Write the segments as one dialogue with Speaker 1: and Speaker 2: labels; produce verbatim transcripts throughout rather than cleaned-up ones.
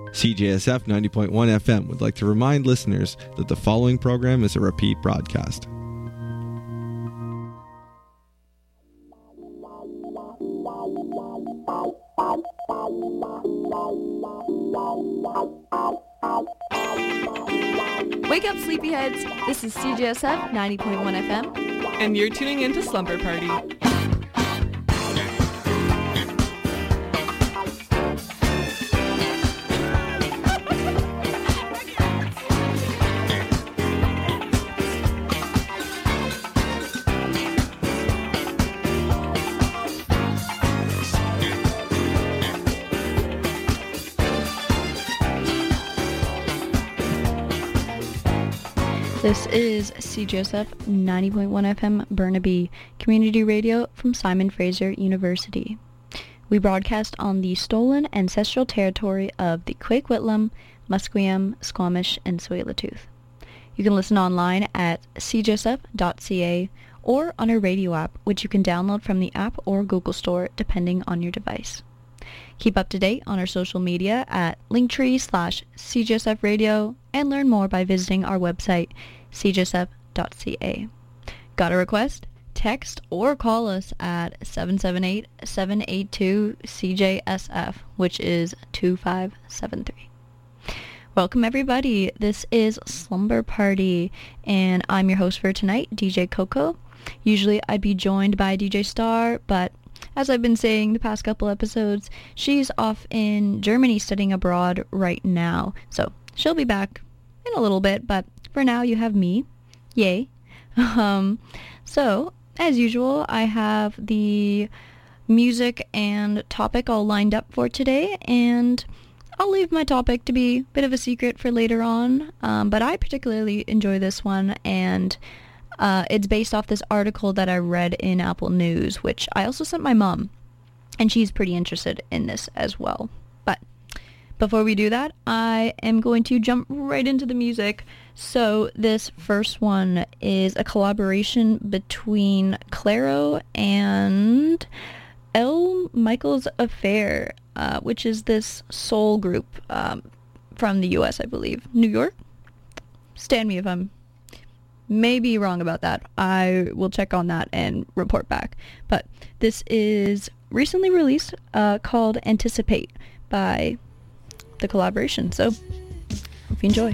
Speaker 1: C J S F ninety point one F M would like to remind listeners that the following program is a repeat broadcast.
Speaker 2: Wake up, sleepyheads! This is C J S F ninety point one F M.
Speaker 3: And you're tuning into Slumber Party.
Speaker 2: This is C J S F ninety point one F M Burnaby, community radio from Simon Fraser University. We broadcast on the stolen ancestral territory of the Coquitlam, Musqueam, Squamish, and Tsleil-Waututh. You can listen online at c j s f dot c a or on our radio app, which you can download from the App or Google Store, depending on your device. Keep up to date on our social media at linktree slash C J S F radio and learn more by visiting our website, c j s f dot c a. Got a request? Text or call us at seven seven eight, seven eight two, C J S F, which is two five seven three. Welcome everybody, this is Slumber Party, and I'm your host for tonight, D J Coco. Usually I'd be joined by D J Star, but as I've been saying the past couple episodes, she's off in Germany studying abroad right now, so she'll be back in a little bit, but for now you have me. Yay. Um, so, as usual, I have the music and topic all lined up for today, and I'll leave my topic to be a bit of a secret for later on, um, but I particularly enjoy this one, and uh, it's based off this article that I read in Apple News, which I also sent my mom, and she's pretty interested in this as well. But before we do that, I am going to jump right into the music. So this first one is a collaboration between Clairo and L. Michael's Affair, uh, which is this soul group um, from the U S, I believe. New York? Stand me if I'm maybe wrong about that. I will check on that and report back. But this is recently released, uh, called Anticipate by the collaboration. So, hope you enjoy.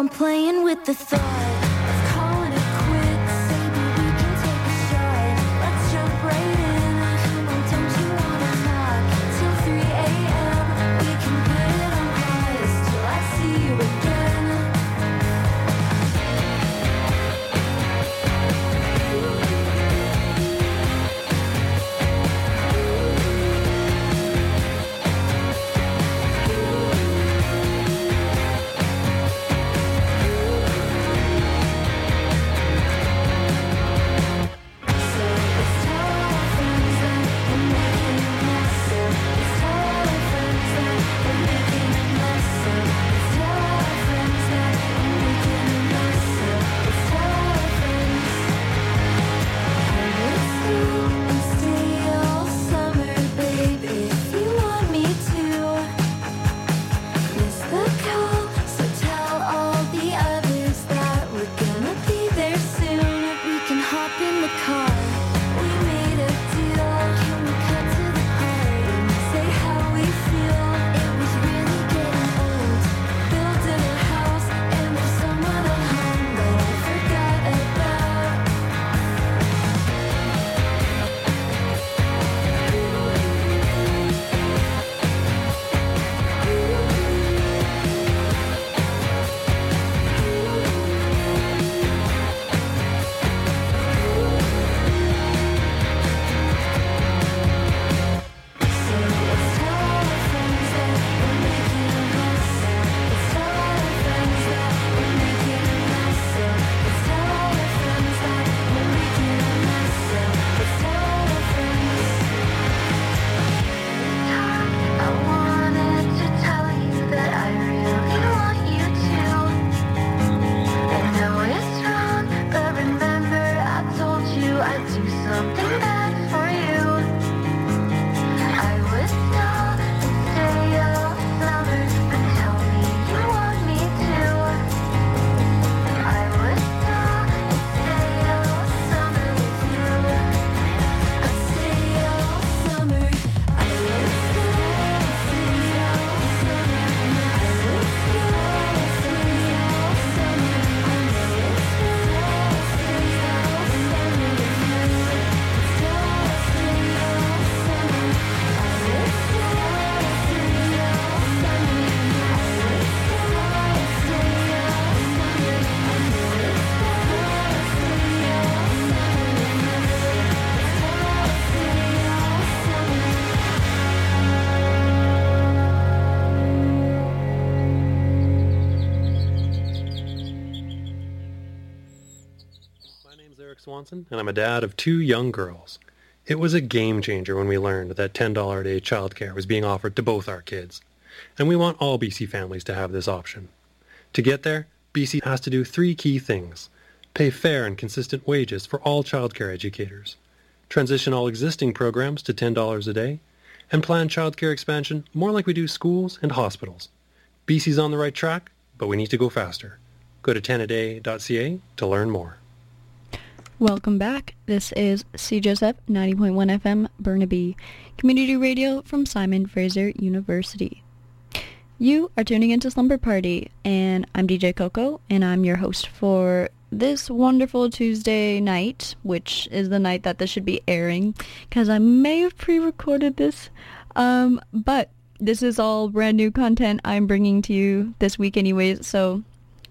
Speaker 4: I'm playing with the thought of calling it quits. Maybe we can take a shot. Let's jump right in. Come on, don't you wanna talk till three a.m. We can put it on pause till I see you again.
Speaker 5: Swanson, and I'm a dad of two young girls. It was a game changer when we learned that ten dollars a day childcare was being offered to both our kids, and we want all B C families to have this option. To get there, B C has to do three key things: pay fair and consistent wages for all childcare educators, transition all existing programs to ten dollars a day, and plan childcare expansion more like we do schools and hospitals. B C's on the right track, but we need to go faster. Go to ten a day dot c a to learn more.
Speaker 2: Welcome back. This is C J S F ninety point one F M Burnaby, community radio from Simon Fraser University. You are tuning into Slumber Party, and I'm D J Coco, and I'm your host for this wonderful Tuesday night, which is the night that this should be airing, because I may have pre-recorded this, um, but this is all brand new content I'm bringing to you this week anyways, so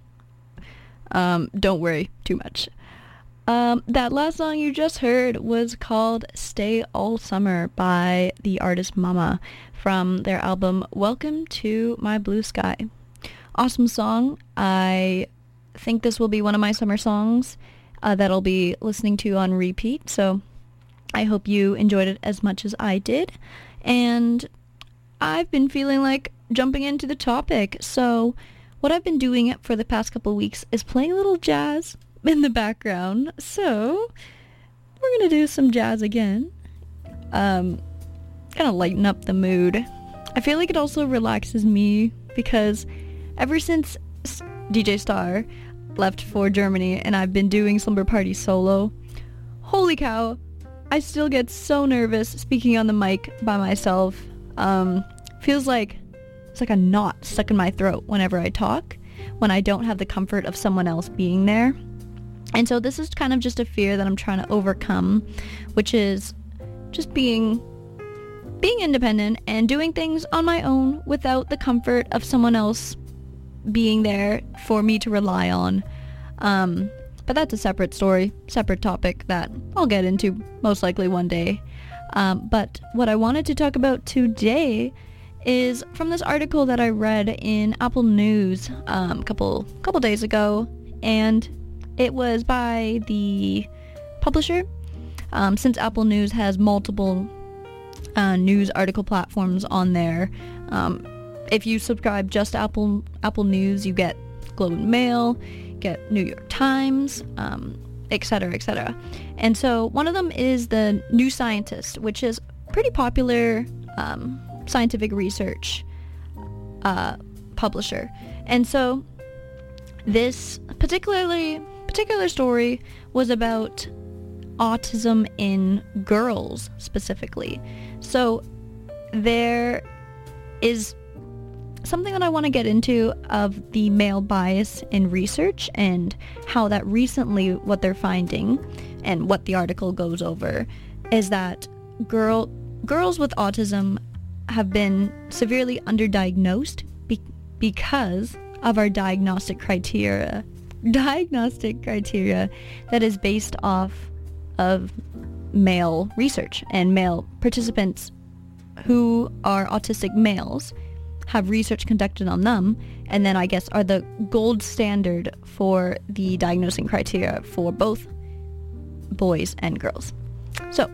Speaker 2: um, don't worry too much. Um, that last song you just heard was called Stay All Summer by the artist Mama from their album Welcome to My Blue Sky. Awesome song. I think this will be one of my summer songs uh, that I'll be listening to on repeat, so I hope you enjoyed it as much as I did. And I've been feeling like jumping into the topic, so what I've been doing for the past couple weeks is playing a little jazz in the background, so we're gonna do some jazz again. Um, kind of lighten up the mood. I feel like it also relaxes me because ever since D J Star left for Germany and I've been doing Slumber Party solo, holy cow, I still get so nervous speaking on the mic by myself. Um, feels like it's like a knot stuck in my throat whenever I talk. when I don't have the comfort of someone else being there. And so this is kind of just a fear that I'm trying to overcome, which is just being being independent and doing things on my own without the comfort of someone else being there for me to rely on. Um, but that's a separate story, separate topic that I'll get into most likely one day. Um, but what I wanted to talk about today is from this article that I read in Apple News um, a couple couple days ago, and it was by the publisher. Um, since Apple News has multiple uh, news article platforms on there, um, if you subscribe just to Apple Apple News, you get Globe and Mail, get New York Times, um, et cetera, et cetera. And so one of them is the New Scientist, which is pretty popular um, scientific research uh, publisher. And so this particularly particular story was about autism in girls specifically. So there is something that I want to get into of the male bias in research and how that recently what they're finding and what the article goes over is that girl girls with autism have been severely underdiagnosed be- because of our diagnostic criteria diagnostic criteria that is based off of male research, and male participants who are autistic males have research conducted on them, and then I guess are the gold standard for the diagnosing criteria for both boys and girls. So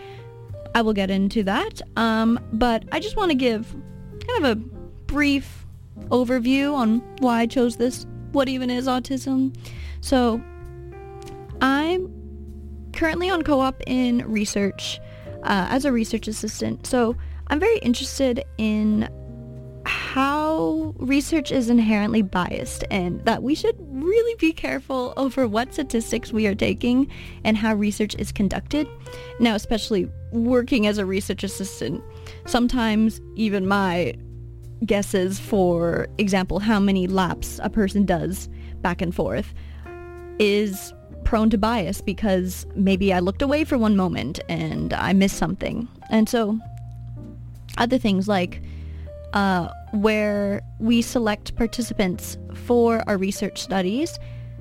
Speaker 2: I will get into that, um, but I just want to give kind of a brief overview on why I chose this, what even is autism. So I'm currently on co-op in research uh, as a research assistant, so I'm very interested in how research is inherently biased and that we should really be careful over what statistics we are taking and how research is conducted. Now, especially working as a research assistant, sometimes even my guesses, for example, how many laps a person does back and forth is prone to bias because maybe I looked away for one moment and I missed something. And so other things like uh, where we select participants for our research studies,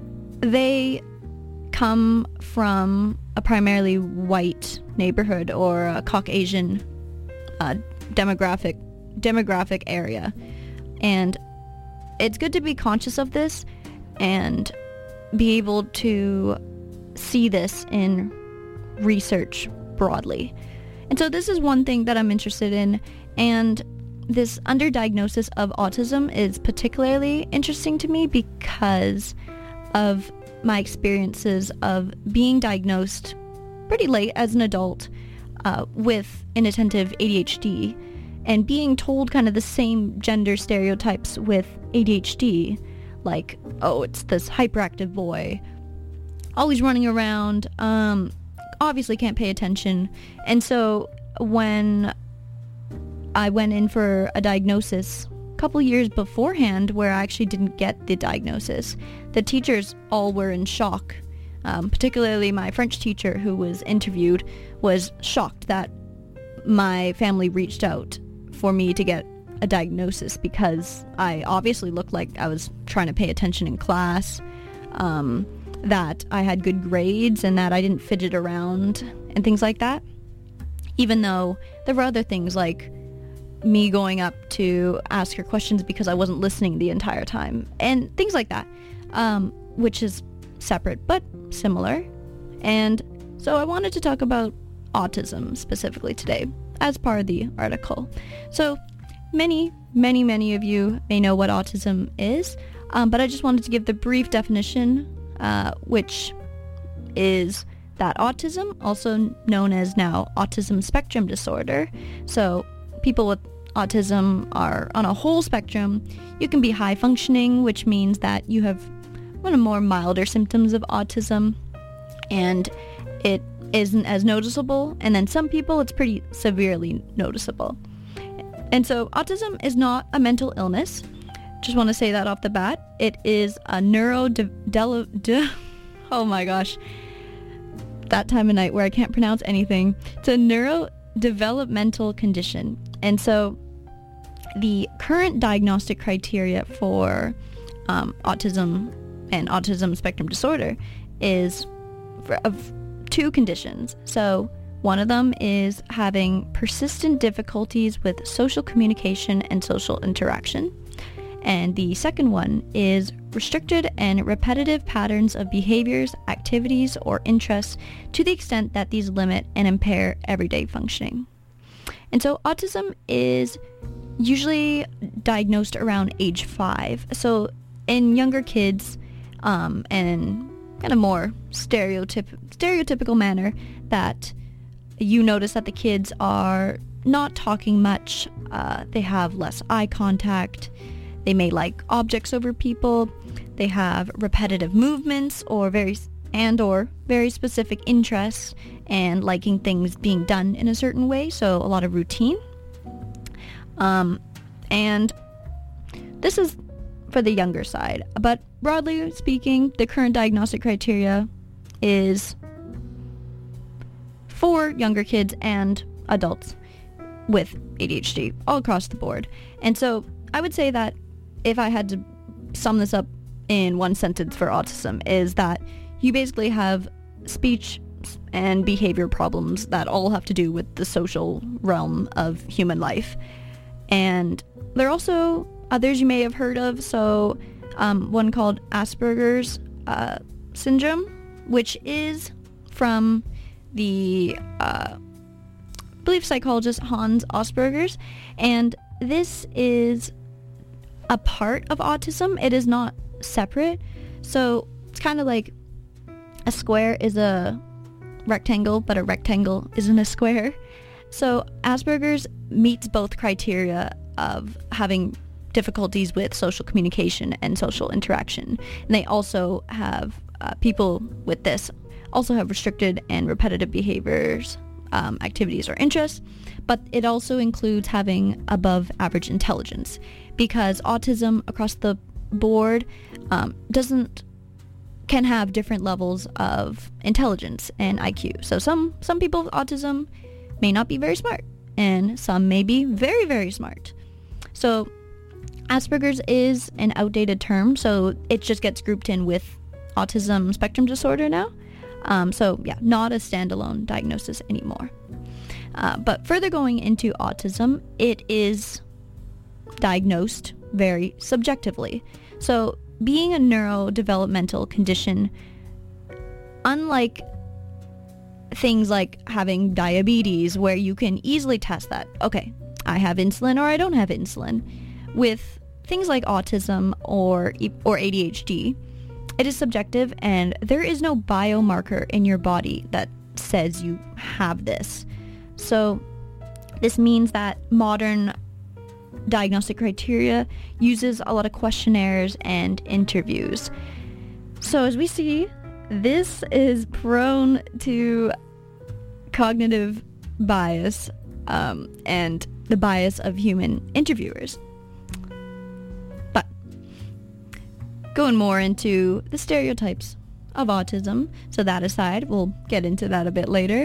Speaker 2: they come from a primarily white neighborhood or a Caucasian uh, demographic demographic area. And it's good to be conscious of this and be able to see this in research broadly. And so this is one thing that I'm interested in, and this underdiagnosis of autism is particularly interesting to me because of my experiences of being diagnosed pretty late as an adult uh, with inattentive A D H D, and being told kind of the same gender stereotypes with A D H D, like, oh, it's this hyperactive boy, always running around, um, obviously can't pay attention. And so when I went in for a diagnosis a couple years beforehand where I actually didn't get the diagnosis, the teachers all were in shock. Um, particularly my French teacher who was interviewed was shocked that my family reached out for me to get a diagnosis because I obviously looked like I was trying to pay attention in class, um, that I had good grades, and that I didn't fidget around and things like that. Even though there were other things like me going up to ask her questions because I wasn't listening the entire time and things like that, um, which is separate but similar. And so I wanted to talk about autism specifically today as part of the article. So many, many, many of you may know what autism is, um, but I just wanted to give the brief definition, uh, which is that autism, also known as now autism spectrum disorder. So people with autism are on a whole spectrum. You can be high functioning, which means that you have one of the more milder symptoms of autism, and it isn't as noticeable, and then some people it's pretty severely noticeable. And so autism is not a mental illness. just want to say that off the bat. It is a neuro... De- de- de- oh my gosh. That time of night where I can't pronounce anything. It's a neurodevelopmental condition. And so the current diagnostic criteria for um, autism and autism spectrum disorder is for, of two conditions. So one of them is having persistent difficulties with social communication and social interaction. And the second one is restricted and repetitive patterns of behaviors, activities, or interests to the extent that these limit and impair everyday functioning. And so autism is usually diagnosed around age five. So in younger kids, um, and kind of more stereotyp- stereotypical manner, that you notice that the kids are not talking much, uh, they have less eye contact, they may like objects over people, they have repetitive movements or very and or very specific interests and liking things being done in a certain way, so a lot of routine. Um, and this is for the younger side, but broadly speaking, the current diagnostic criteria is for younger kids and adults with A D H D all across the board. And so I would say that if I had to sum this up in one sentence for autism, is that you basically have speech and behavior problems that all have to do with the social realm of human life. And there are also others you may have heard of, so um, one called Asperger's uh, syndrome, which is from the, uh, I believe, psychologist Hans Asperger's, and this is a part of autism. It is not separate, so it's kind of like a square is a rectangle, but a rectangle isn't a square. So Asperger's meets both criteria of having difficulties with social communication and social interaction, and they also have uh, people with this also have restricted and repetitive behaviors, um, activities, or interests, but it also includes having above average intelligence, because autism across the board um, doesn't can have different levels of intelligence and I Q. So some some people with autism may not be very smart, and some may be very, very smart. So Asperger's is an outdated term, so it just gets grouped in with autism spectrum disorder now. Um, so yeah, not a standalone diagnosis anymore. Uh, but further going into autism, it is diagnosed very subjectively. So being a neurodevelopmental condition, unlike things like having diabetes, where you can easily test that, okay, I have insulin or I don't have insulin, with things like autism or or A D H D, it is subjective, and there is no biomarker in your body that says you have this. So this means that modern diagnostic criteria uses a lot of questionnaires and interviews. So as we see, this is prone to cognitive bias um, and the bias of human interviewers. But going more into the stereotypes of autism, so that aside, we'll get into that a bit later,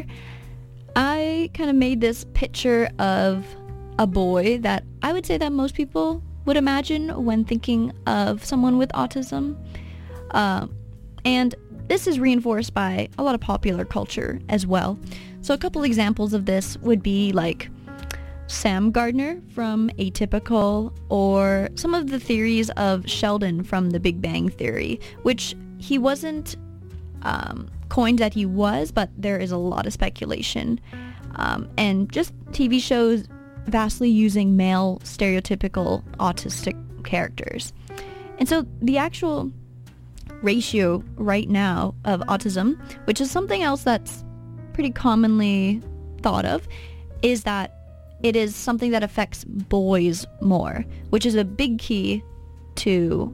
Speaker 2: I kind of made this picture of a boy that I would say that most people would imagine when thinking of someone with autism. Uh, and this is reinforced by a lot of popular culture as well. So a couple examples of this would be like Sam Gardner from Atypical, or some of the theories of Sheldon from The Big Bang Theory, which he wasn't um, coined that he was, but there is a lot of speculation. Um, and just T V shows vastly using male stereotypical autistic characters. And so the actual ratio right now of autism, which is something else that's pretty commonly thought of, is that it is something that affects boys more, which is a big key to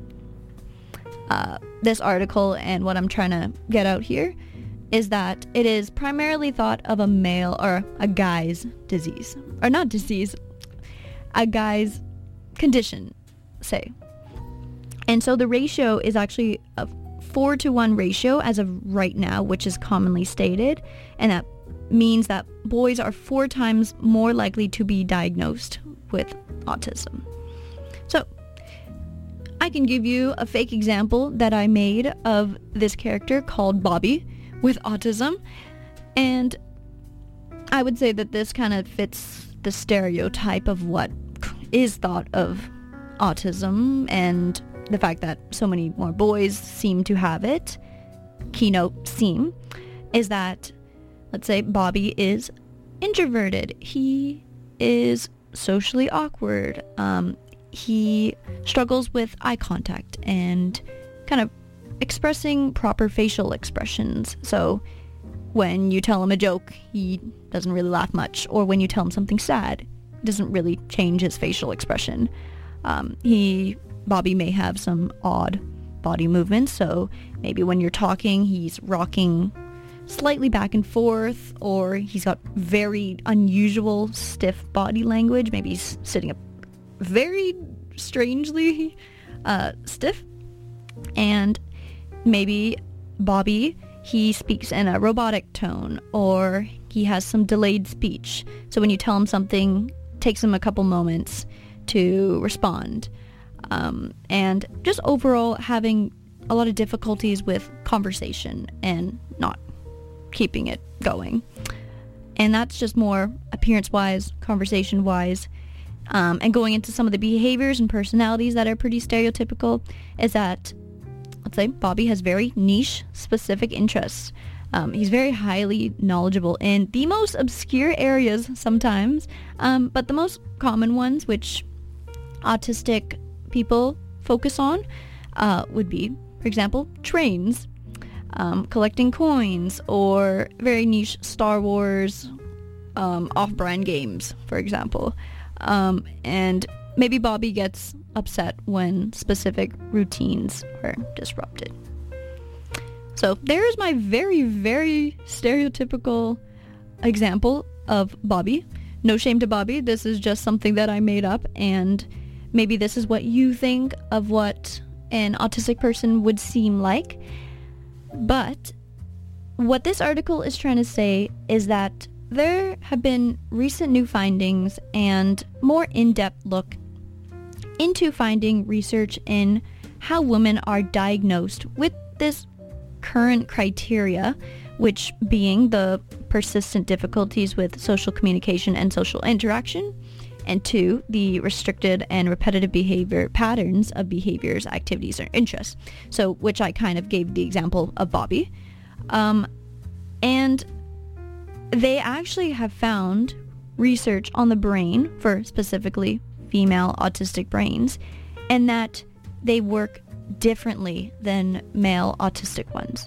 Speaker 2: uh, this article. And what I'm trying to get out here is that it is primarily thought of a male or a guy's disease, or not disease, a guy's condition, say. And so the ratio is actually a four to one ratio as of right now, which is commonly stated. And that means that boys are four times more likely to be diagnosed with autism. So I can give you a fake example that I made of this character called Bobby with autism. And I would say that this kind of fits the stereotype of what is thought of autism and the fact that so many more boys seem to have it. Keynote scene is that, let's say Bobby is introverted. He is socially awkward. Um, he struggles with eye contact and kind of expressing proper facial expressions. So when you tell him a joke, he doesn't really laugh much. Or when you tell him something sad, it doesn't really change his facial expression. Um, he, Bobby may have some odd body movements. So maybe when you're talking, he's rocking slightly back and forth, or he's got very unusual stiff body language. Maybe he's sitting up very strangely uh, stiff. And maybe Bobby, he speaks in a robotic tone, or he has some delayed speech. So when you tell him something, it takes him a couple moments to respond. Um, and just overall having a lot of difficulties with conversation and not keeping it going. And that's just more appearance-wise, conversation-wise. Um, and going into some of the behaviors and personalities that are pretty stereotypical is that, let's say, Bobby has very niche, specific interests. Um, he's very highly knowledgeable in the most obscure areas sometimes, um, but the most common ones, which autistic people focus on, uh, would be, for example, trains, um, collecting coins, or very niche Star Wars um, off-brand games, for example. Um, and maybe Bobby gets upset when specific routines are disrupted. So there's my very, very stereotypical example of Bobby. No shame to Bobby. This is just something that I made up, and maybe this is what you think of what an autistic person would seem like. But what this article is trying to say is that there have been recent new findings and more in-depth look into finding research in how women are diagnosed with this current criteria, which being the persistent difficulties with social communication and social interaction, and two, the restricted and repetitive behavior patterns of behaviors, activities, or interests. So, which I kind of gave the example of Bobby. Um, and they actually have found research on the brain for specifically female autistic brains, and that they work differently than male autistic ones.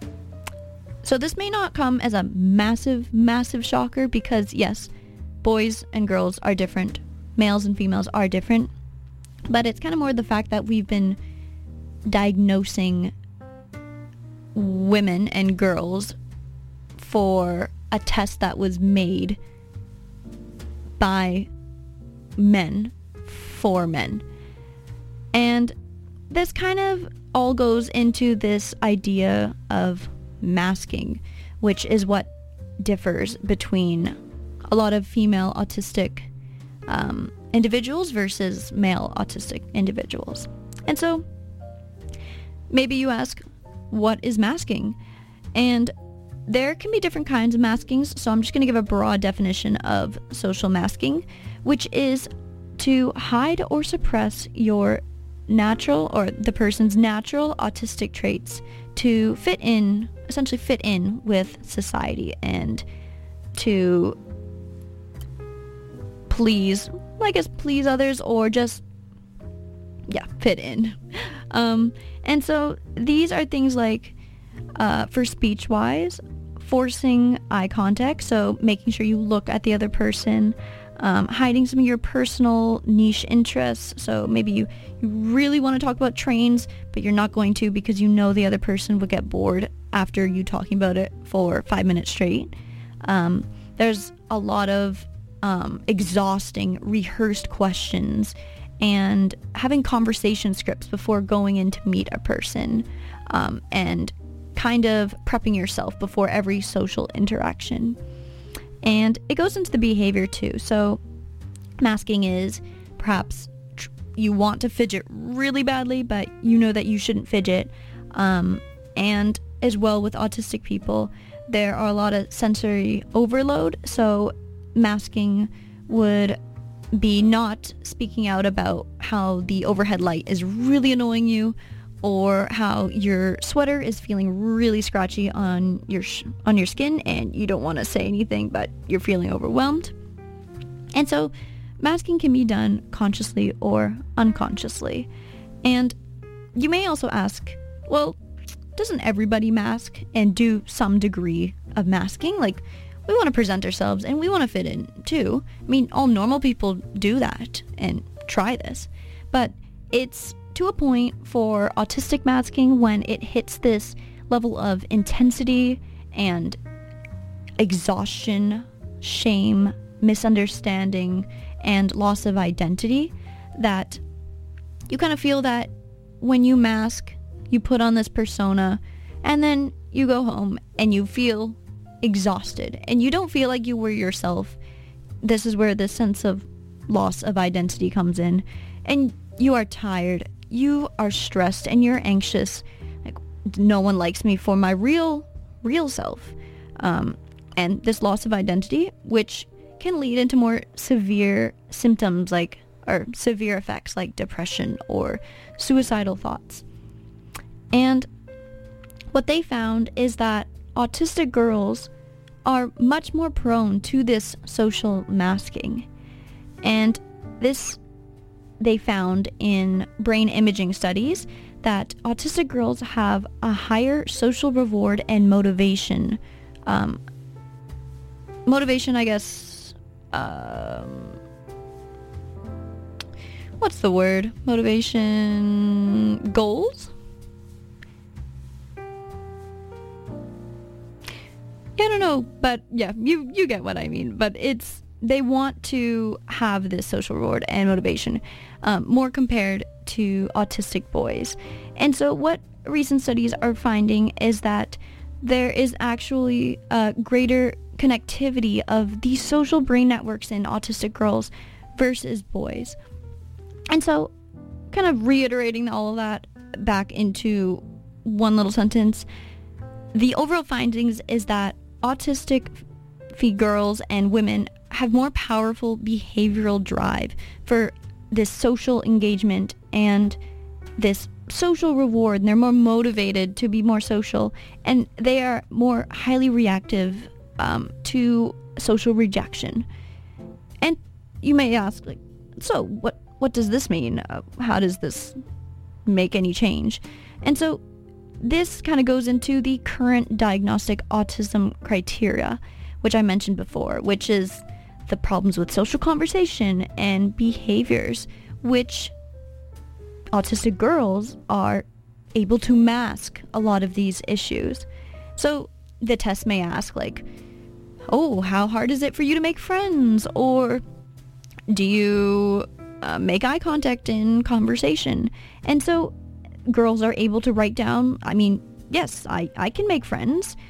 Speaker 2: So this may not come as a massive, massive shocker, because yes, boys and girls are different, males and females are different, but it's kind of more the fact that we've been diagnosing women and girls for a test that was made by men for men. And this kind of all goes into this idea of masking, which is what differs between a lot of female autistic um, individuals versus male autistic individuals. And so maybe you ask, what is masking? And there can be different kinds of maskings, so I'm just going to give a broad definition of social masking, which is to hide or suppress your natural, or the person's natural autistic traits to fit in, essentially fit in with society, and to please, I guess, please others, or just, yeah, fit in. Um, and so these are things like, uh, for speech-wise, forcing eye contact, so making sure you look at the other person, um, hiding some of your personal niche interests, so maybe you, you really want to talk about trains, but you're not going to because you know the other person would get bored after you talking about it for five minutes straight. Um, there's a lot of um, exhausting rehearsed questions and having conversation scripts before going in to meet a person, um, and kind of prepping yourself before every social interaction. And it goes into the behavior too. So masking is perhaps tr- you want to fidget really badly, but you know that you shouldn't fidget. Um, and as well with autistic people, there are a lot of sensory overload. So masking would be not speaking out about how the overhead light is really annoying you, or how your sweater is feeling really scratchy on your sh- on your skin and you don't want to say anything but you're feeling overwhelmed. And so masking can be done consciously or unconsciously. And you may also ask, well, doesn't everybody mask and do some degree of masking? Like, we want to present ourselves and we want to fit in too. I mean, all normal people do that and try this. But it's to a point for autistic masking when it hits this level of intensity and exhaustion, shame, misunderstanding, and loss of identity, that you kind of feel that when you mask, you put on this persona, and then you go home and you feel exhausted and you don't feel like you were yourself. This is where this sense of loss of identity comes in, and you are tired, you are stressed, and you're anxious. Like, no one likes me for my real real self. Um, and this loss of identity, which can lead into more severe symptoms like, or severe effects like depression or suicidal thoughts. And what they found is that autistic girls are much more prone to this social masking. And this they found in brain imaging studies, that autistic girls have a higher social reward and motivation. Um, motivation, I guess, um, what's the word? Motivation goals? I don't know, but yeah, you you get what I mean. But it's, they want to have this social reward and motivation um, more compared to autistic boys. And so what recent studies are finding is that there is actually a greater connectivity of these social brain networks in autistic girls versus boys. And so, kind of reiterating all of that back into one little sentence, the overall findings is that autistic f- girls and women have more powerful behavioral drive for this social engagement and this social reward, and they're more motivated to be more social, and they are more highly reactive um, to social rejection. And you may ask, like, so what what does this mean? Uh, how does this make any change? And so this kind of goes into the current diagnostic autism criteria, which I mentioned before, which is the problems with social conversation and behaviors, which autistic girls are able to mask a lot of these issues. So the test may ask, like, oh, how hard is it for you to make friends? Or do you uh, make eye contact in conversation? And so girls are able to write down, I mean, yes, I, I can make friends.